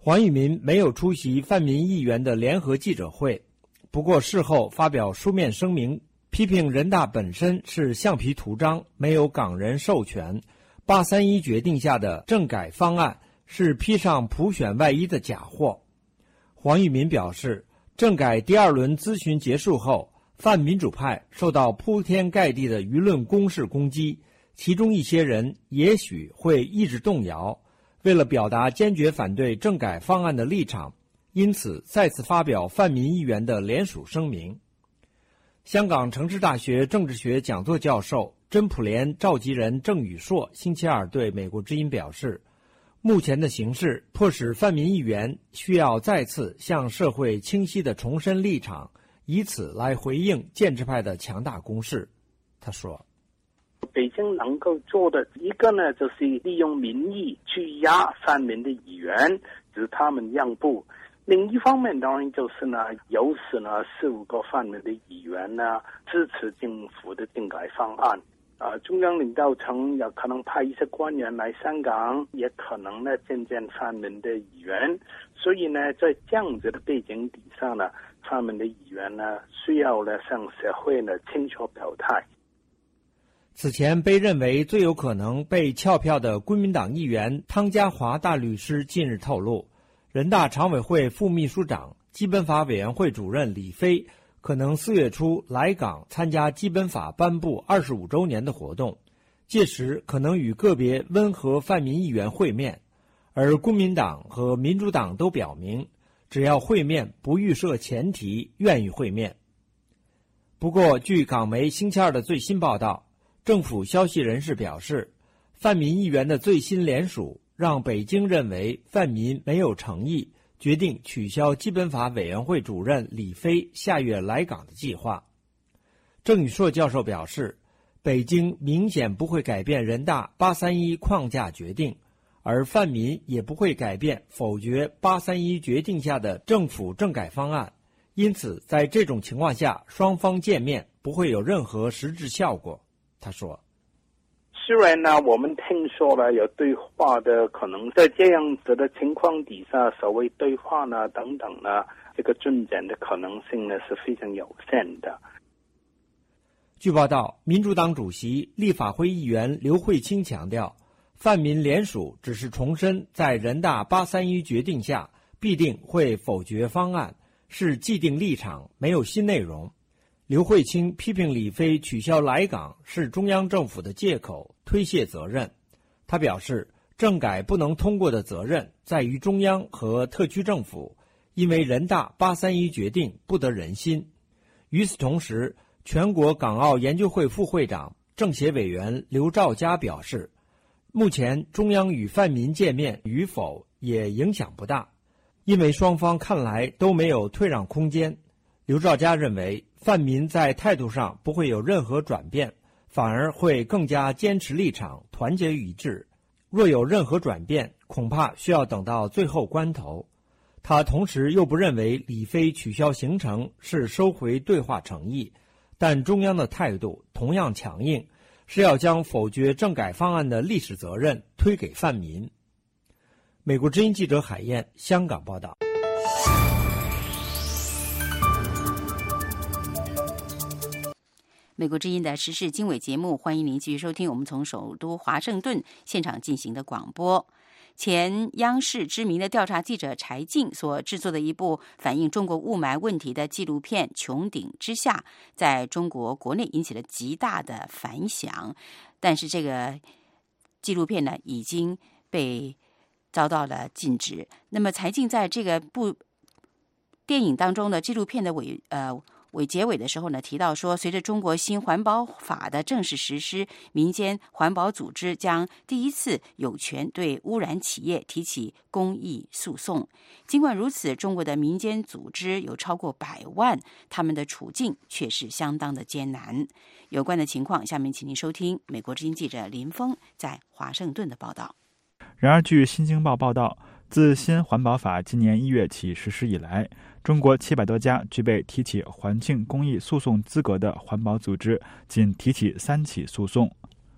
S6: 黄裕民没有出席泛民议员的联合记者会，不过事后发表书面声明，批评人大本身是橡皮图章，没有港人授权，八三一决定下的政改方案是披上普选外衣的假货。黄裕民表示，政改第二轮咨询结束后，泛民主派受到铺天盖地的舆论攻势攻击，其中一些人也许会意志动摇，为了表达坚决反对政改方案的立场，因此再次发表泛民议员的联署声明。香港城市大学政治学讲座教授、真普联召集人郑宇硕星期二对美国之音表示，目前的形势迫使泛民议员需要再次向社会清晰地重申立场，以此来回应建制派的强大攻势。他说，
S8: 北京能够做的一个呢，就是利用民意去压泛民的议员，使他们让步。另一方面，当然就是呢，有时呢，四五个泛民的议员呢支持政府的政改方案。啊，中央领导层有可能派一些官员来香港，也可能呢见见泛民的议员。所以呢，在这样子的背景底下呢，泛民的议员呢需要呢向社会呢清楚表态。
S6: 此前被认为最有可能被撬票的国民党议员汤家骅大律师近日透露，人大常委会副秘书长、基本法委员会主任李飞可能四月初来港参加基本法颁布二十五周年的活动，届时可能与个别温和泛民议员会面，而公民党和民主党都表明，只要会面不预设前提，愿意会面。不过，据港媒星期二的最新报道，政府消息人士表示，泛民议员的最新联署让北京认为泛民没有诚意，决定取消基本法委员会主任李飞下月来港的计划。郑宇硕教授表示，北京明显不会改变人大八三一框架决定，而泛民也不会改变否决八三一决定下的政府政改方案，因此在这种情况下，双方见面不会有任何实质效果。他说，
S8: 虽然呢，我们听说了有对话的可能，在这样子的情况底下，所谓对话呢等等呢，这个进展的可能性呢是非常有限的。
S6: 据报道，民主党主席、立法会议员刘慧卿强调，泛民联署只是重申在人大八三一决定下必定会否决方案，是既定立场，没有新内容。刘慧卿批评李飞取消来港是中央政府的借口，推卸责任。他表示，政改不能通过的责任在于中央和特区政府，因为人大八三一决定不得人心。与此同时，全国港澳研究会副会长、政协委员刘兆佳表示，目前中央与泛民见面与否也影响不大，因为双方看来都没有退让空间。刘兆佳认为，泛民在态度上不会有任何转变，反而会更加坚持立场，团结一致。若有任何转变，恐怕需要等到最后关头。他同时又不认为李飞取消行程是收回对话诚意，但中央的态度同样强硬，是要将否决政改方案的历史责任推给泛民。美国之音记者海燕，香港报道。
S2: 美国之音的时事经纬节目，欢迎您继续收听。我们从首都华盛顿现场进行的广播。前央视知名的调查记者柴静所制作的一部反映中国雾霾问题的纪录片《穹顶之下》，在中国国内引起了极大的反响。但是这个纪录片呢，已经被遭到了禁止。那么柴静在这个部电影当中的纪录片的尾呃。尾结尾的时候呢，提到说，随着中国新环保法的正式实施，民间环保组织将第一次有权对污染企业提起公益诉讼。尽管如此，中国的民间组织有超过百万，他们的处境却是相当的艰难。有关的情况，下面请您收听美国之音记者林峰在华盛顿的报道。
S10: 然而，据新京报报道，自新环保法今年一月起实施以来，中国七百多家具备提起环境公益诉讼资格的环保组织仅提起三起诉讼。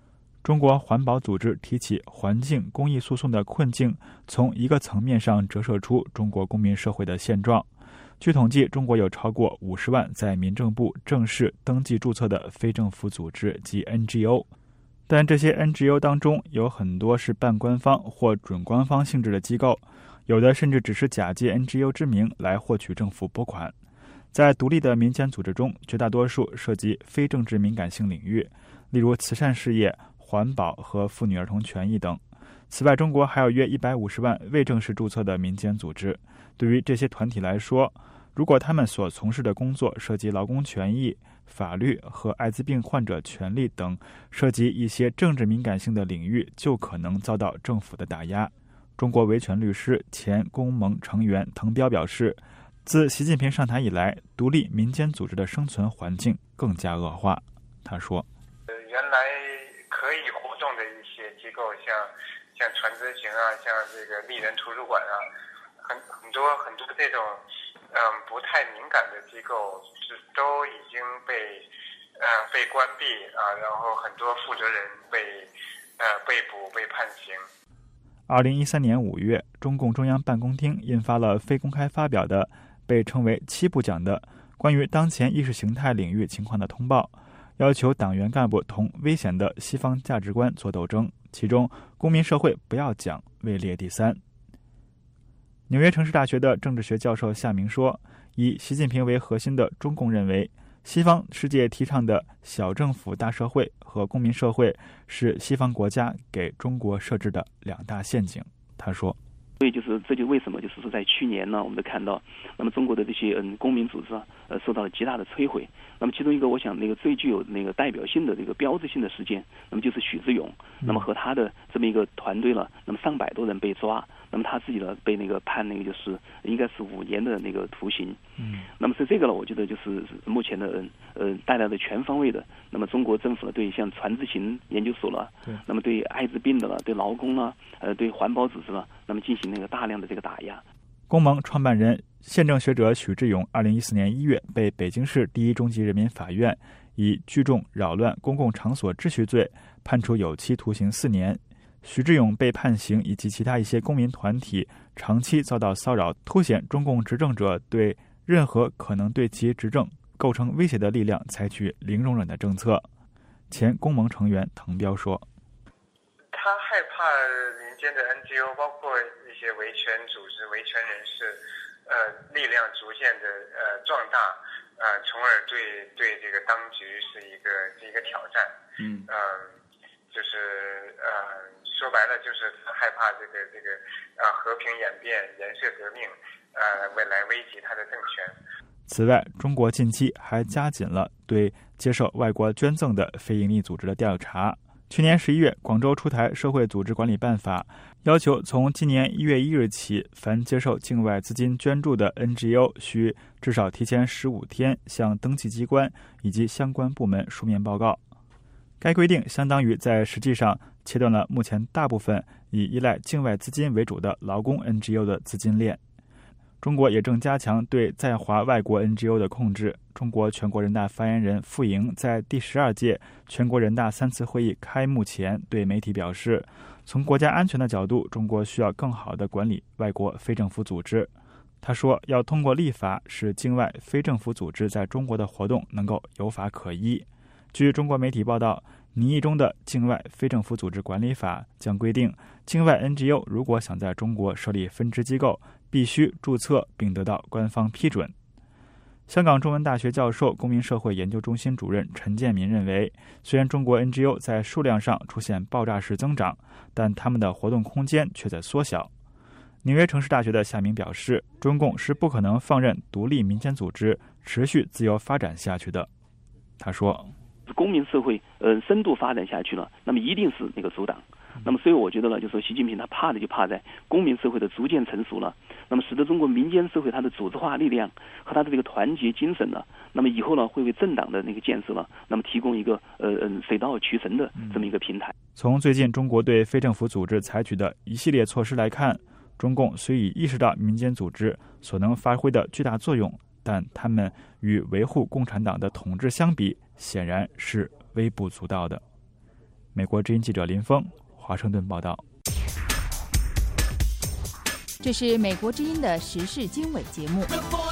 S10: 中国环保组织提起环境公益诉讼的困境，从一个层面上折射出中国公民社会的现状。据统计，中国有超过五十万在民政部正式登记注册的非政府组织及 N G O， 但这些 N G O 当中有很多是半官方或准官方性质的机构，有的甚至只是假借 N G O 之名来获取政府拨款。在独立的民间组织中，绝大多数涉及非政治敏感性领域，例如慈善事业、环保和妇女儿童权益等。此外，中国还有约一百五十万未正式注册的民间组织。对于这些团体来说，如果他们所从事的工作涉及劳工权益、法律和艾滋病患者权利等涉及一些政治敏感性的领域，就可能遭到政府的打压。中国维权律师、前公盟成员滕彪表示，自习近平上台以来，独立民间组织的生存环境更加恶化。他说，
S12: 原来可以活动的一些机构，像像传知行啊，像这个丽人图书馆啊，很很多很多这种嗯不太敏感的机构，都已经被呃被关闭啊，然后很多负责人被呃被捕被判刑。
S10: 二零一三年五月，中共中央办公厅印发了非公开发表的被称为七部讲的关于当前意识形态领域情况的通报，要求党员干部同危险的西方价值观作斗争，其中公民社会不要讲位列第三。纽约城市大学的政治学教授夏明说，以习近平为核心的中共认为，西方世界提倡的小政府大社会和公民社会是西方国家给中国设置的两大陷阱。他说，
S13: 所以就是这就为什么就是说在去年呢，我们都看到，那么中国的这些嗯公民组织啊，呃受到了极大的摧毁。那么其中一个我想那个最具有那个代表性的这个标志性的事件，那么就是许志永，那么和他的这么一个团队了，那么上百多人被抓，那么他自己呢被那个判那个就是应该是五年的那个徒刑。嗯，那么是这个呢，我觉得就是目前的呃带来的全方位的，那么中国政府呢对像传知行研究所了，对，那么对艾滋病的了，对劳工了，呃对环保组织了，那么进行那个大量的这个打压。
S10: 公盟创办人、宪政学者许志永，二零一四年一月被北京市第一中级人民法院以聚众扰乱公共场所秩序罪判处有期徒刑四年。许志永被判刑以及其他一些公民团体长期遭到骚扰，凸显中共执政者对任何可能对其执政构成威胁的力量采取零容忍的政策。前公盟成员滕彪说，
S12: 他害怕民间的 N G O， 包括一些维权组织、维权人士，呃，力量逐渐的呃壮大，呃，从而对对这个当局是一个是一个挑战。嗯，呃，就是呃，说白了就是他害怕这个这个呃和平演变、颜色革命，呃，未来危及他的政权。
S10: 此外，中国近期还加紧了对接受外国捐赠的非营利组织的调查。去年十一月，广州出台《社会组织管理办法》，要求从今年一月一日起，凡接受境外资金捐助的 N G O 需至少提前十五天向登记机关以及相关部门书面报告。该规定相当于在实际上切断了目前大部分以依赖境外资金为主的劳工 N G O 的资金链。中国也正加强对在华外国 N G O 的控制。中国全国人大发言人傅莹在第十二届全国人大三次会议开幕前对媒体表示，从国家安全的角度，中国需要更好地管理外国非政府组织。他说，要通过立法使境外非政府组织在中国的活动能够有法可依。据中国媒体报道，拟议中的境外非政府组织管理法将规定，境外 N G O 如果想在中国设立分支机构，必须注册并得到官方批准。香港中文大学教授、公民社会研究中心主任陈建民认为，虽然中国 N G O 在数量上出现爆炸式增长，但他们的活动空间却在缩小。纽约城市大学的夏明表示，中共是不可能放任独立民间组织持续自由发展下去的。他说，
S13: 公民社会呃深度发展下去了，那么一定是那个阻挡。那么所以我觉得呢，就是说习近平他怕的就怕在公民社会的逐渐成熟了，那么使得中国民间社会它的组织化力量和它的这个团结精神呢，那么以后呢会为政党的那个建设呢，那么提供一个呃嗯水到渠成的这么一个平台。
S10: 从最近中国对非政府组织采取的一系列措施来看，中共虽已意识到民间组织所能发挥的巨大作用，但他们与维护共产党的统治相比，显然是微不足道的。 美国之音记者林峰，华盛顿报道。
S17: 这是美国之音的时事经纬节目。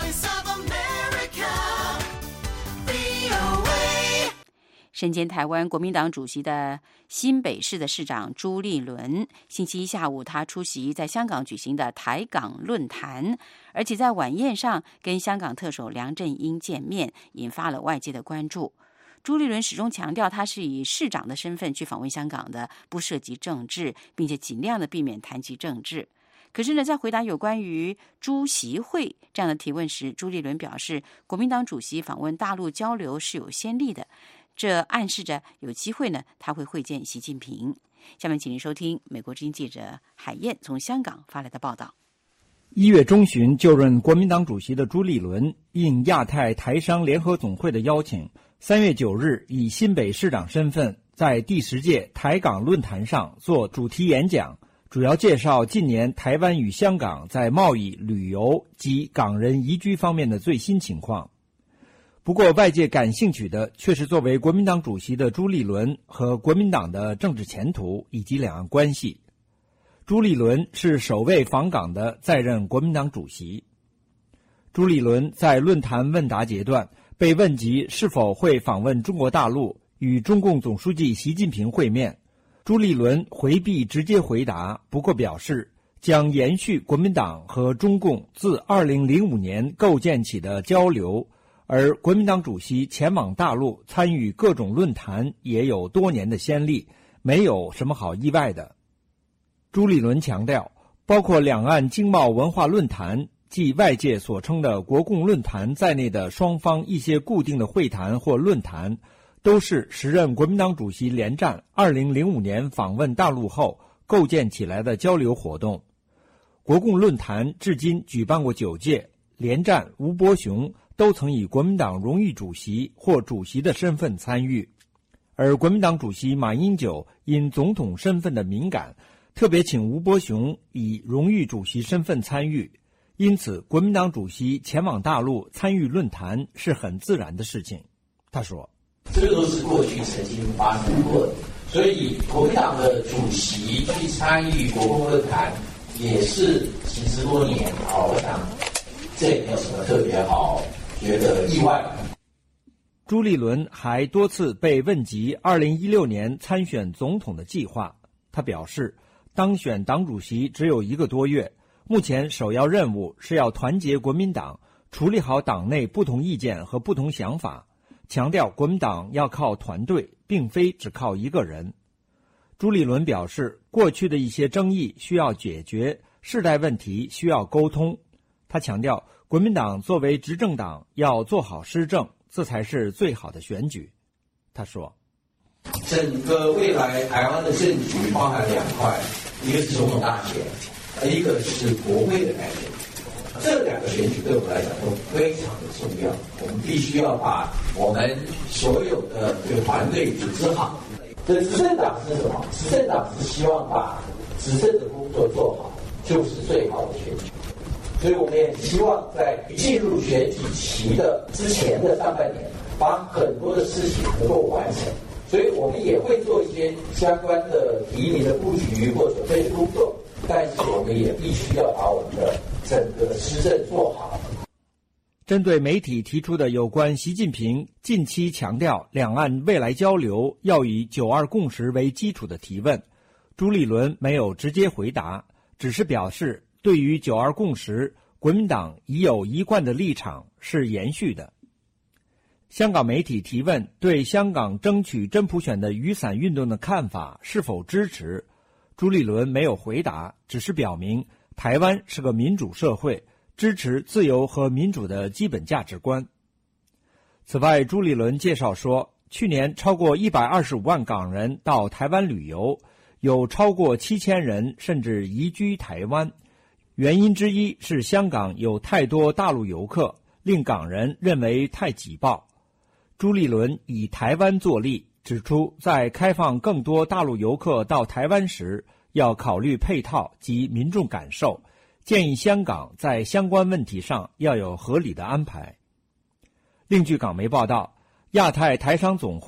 S2: 身兼台湾国民党主席的新北市的市长朱立伦，星期一下午他出席在香港举行的台港论坛，而且在晚宴上跟香港特首梁振英见面，引发了外界的关注。朱立伦始终强调，他是以市长的身份去访问香港的，不涉及政治，并且尽量的避免谈及政治。可是呢，在回答有关于朱习会这样的提问时，朱立伦表示，国民党主席访问大陆交流是有先例的，这暗示着有机会呢，他会会见习近平。下面请您收听美国之音记者海燕从香港发来的报道。
S6: 一月中旬就任国民党主席的朱立伦，应亚太台商联合总会的邀请，三月九日以新北市长身份，在第十届台港论坛上做主题演讲，主要介绍近年台湾与香港在贸易、旅游及港人移居方面的最新情况。不过外界感兴趣的却是作为国民党主席的朱立伦和国民党的政治前途以及两岸关系。朱立伦是首位访港的在任国民党主席。朱立伦在论坛问答阶段被问及是否会访问中国大陆与中共总书记习近平会面，朱立伦回避直接回答，不过表示将延续国民党和中共自二零零五年构建起的交流，而国民党主席前往大陆参与各种论坛也有多年的先例，没有什么好意外的。朱立伦强调，包括两岸经贸文化论坛即外界所称的国共论坛在内的双方一些固定的会谈或论坛，都是时任国民党主席连战二零零五年访问大陆后构建起来的交流活动。国共论坛至今举办过九届，连战、吴伯雄都曾以国民党荣誉主席或主席的身份参与，而国民党主席马英九因总统身份的敏感，特别请吴伯雄以荣誉主席身份参与，因此国民党主席前往大陆参与论坛是很自然的事情。他说，
S11: 这个都是过去曾经发生过的，所以国民党的主席去参与国共论坛也是行之多年啊，我想这也没有什么特别好觉得意外。
S6: 朱立伦还多次被问及二零一六年参选总统的计划，他表示，当选党主席只有一个多月，目前首要任务是要团结国民党，处理好党内不同意见和不同想法，强调国民党要靠团队，并非只靠一个人。朱立伦表示，过去的一些争议需要解决，世代问题需要沟通。他强调，国民党作为执政党要做好施政，这才是最好的选举。他说，
S11: 整个未来台湾的政局包含两块，一个是总统大选，一个是国会的改选。这两个选举对我们来讲都非常的重要，我们必须要把我们所有的这个团队组织好。这执政党是什么？执政党是希望把执政的工作做好，就是最好的选举。所以我们也希望在进入选举期的之前的上半年，把很多的事情能够完成。所以我们也会做一些相关的提名的布局或准备的工作，但是我们也必须要把我们的整个施政做好。
S6: 针对媒体提出的有关习近平近期强调两岸未来交流要以九二共识为基础的提问，朱立伦没有直接回答，只是表示对于九二共识，国民党已有一贯的立场是延续的。香港媒体提问对香港争取真普选的雨伞运动的看法是否支持，朱立伦没有回答，只是表明台湾是个民主社会，支持自由和民主的基本价值观。此外，朱立伦介绍说，去年超过一百二十五万港人到台湾旅游，有超过七千人甚至移居台湾，原因之一是香港有太多大陆游客，令港人认为太挤爆。朱立伦以台湾作例，指出在开放更多大陆游客到台湾时，要考虑配套及民众感受，建议香港在相关问题上要有合理的安排。另据港媒报道，亚太台商总会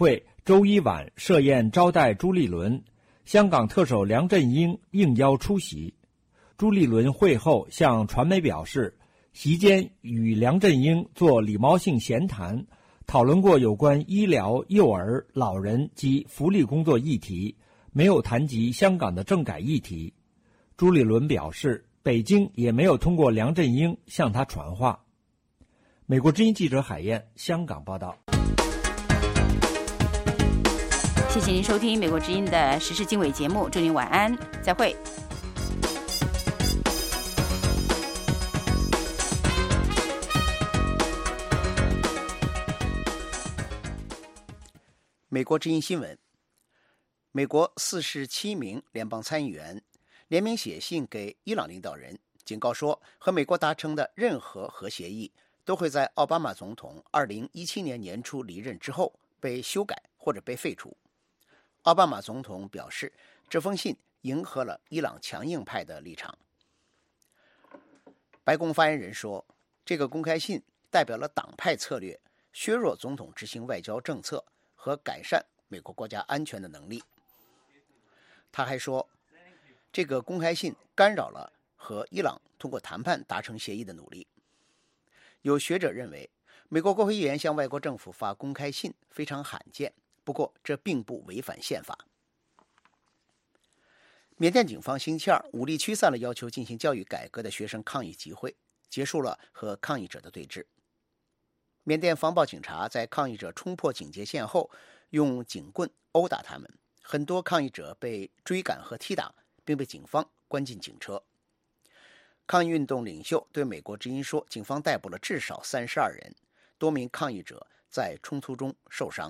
S6: 周一晚设宴招待朱立伦，香港特首梁振英应邀出席。朱立伦会后向传媒表示，席间与梁振英做礼貌性闲谈，讨论过有关医疗、幼儿、老人及福利工作议题，没有谈及香港的政改议题。朱立伦表示，北京也没有通过梁振英向他传话。美国之音记者海燕，香港报道。
S2: 谢谢您收听美国之音的时事经纬节目，祝您晚安，再会。
S14: 美国之音新闻：美国四十七名联邦参议员联名写信给伊朗领导人，警告说，和美国达成的任何核协议都会在奥巴马总统二零一七年年初离任之后被修改或者被废除。奥巴马总统表示，这封信迎合了伊朗强硬派的立场。白宫发言人说，这个公开信代表了党派策略，削弱总统执行外交政策和改善美国国家安全的能力。他还说，这个公开信干扰了和伊朗通过谈判达成协议的努力。有学者认为，美国国会议员向外国政府发公开信非常罕见，不过这并不违反宪法。缅甸警方星期二武力驱散了要求进行教育改革的学生抗议集会，结束了和抗议者的对峙。缅甸防暴警察在抗议者冲破警戒线后用警棍殴打他们，很多抗议者被追赶和踢打，并被警方关进警车。抗议运动领袖对美国之音说，警方逮捕了至少三十二人，多名抗议者在冲突中受伤。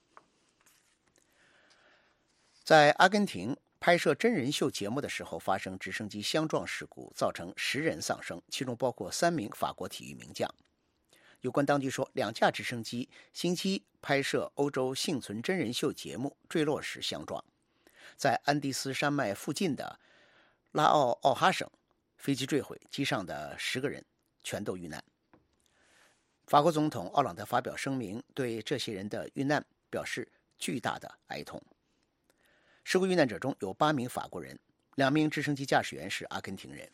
S14: 在阿根廷拍摄真人秀节目的时候发生直升机相撞事故，造成十人丧生，其中包括三名法国体育名将。有关当局说，两架直升机星期一拍摄欧洲幸存真人秀节目坠落时相撞，在安第斯山脉附近的拉奥奥哈省，飞机坠毁，机上的十个人全都遇难。法国总统奥朗德发表声明，对这些人的遇难表示巨大的哀痛。事故遇难者中有八名法国人，两名直升机驾驶员是阿根廷人。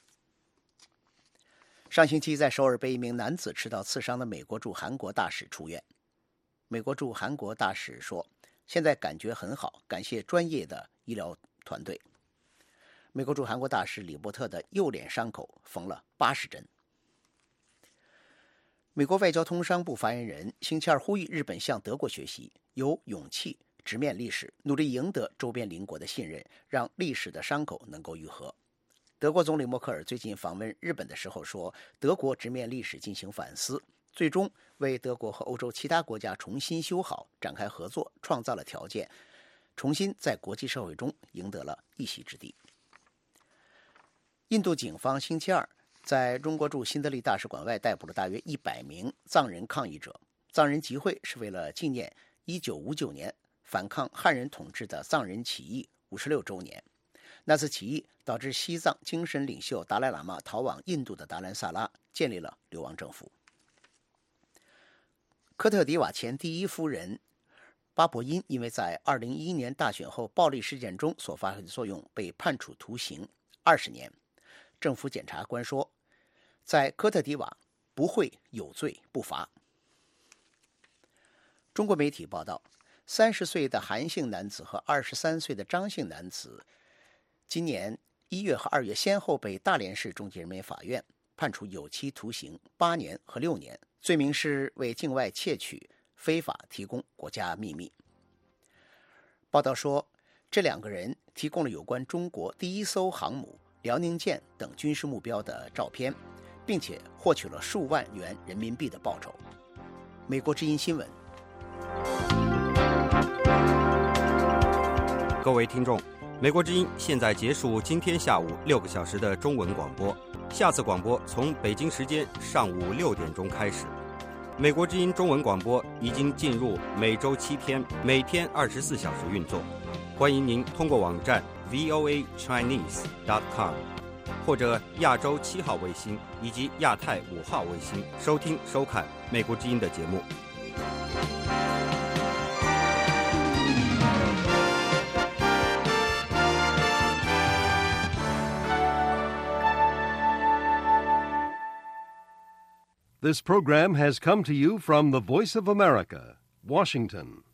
S14: 上星期在首尔被一名男子持刀刺伤的美国驻韩国大使出院。美国驻韩国大使说，现在感觉很好，感谢专业的医疗团队。美国驻韩国大使李伯特的右脸伤口缝了八十针。美国外交通商部发言人星期二呼吁日本向德国学习，有勇气直面历史，努力赢得周边邻国的信任，让历史的伤口能够愈合。德国总理默克尔最近访问日本的时候说，德国直面历史进行反思，最终为德国和欧洲其他国家重新修好、展开合作创造了条件，重新在国际社会中赢得了一席之地。印度警方星期二在中国驻新德里大使馆外逮捕了大约一百名藏人抗议者。藏人集会是为了纪念一九五九年反抗汉人统治的藏人起义五十六周年。那次起义导致西藏精神领袖达赖喇嘛逃往印度的达兰萨拉，建立了流亡政府。科特迪瓦前第一夫人巴伯因因为在二零一一年大选后暴力事件中所发挥的作用被判处徒刑二十年。政府检察官说，在科特迪瓦不会有罪不罚。中国媒体报道，三十岁的韩姓男子和二十三岁的张姓男子今年一月和二月先后被大连市中级人民法院判处有期徒刑八年和六年，罪名是为境外窃取、非法提供国家秘密。报道说，这两个人提供了有关中国第一艘航母辽宁舰等军事目标的照片，并且获取了数万元人民币的报酬。美国之音新闻。
S15: 各位听众，美国之音现在结束今天下午六个小时的中文广播，下次广播从北京时间上午六点钟开始。美国之音中文广播已经进入每周七天，每天二十四小时运作。欢迎您通过网站 v o a chinese dot com 或者亚洲七号卫星以及亚太五号卫星收听收看美国之音的节目。
S16: This program has come to you from the Voice of America, Washington.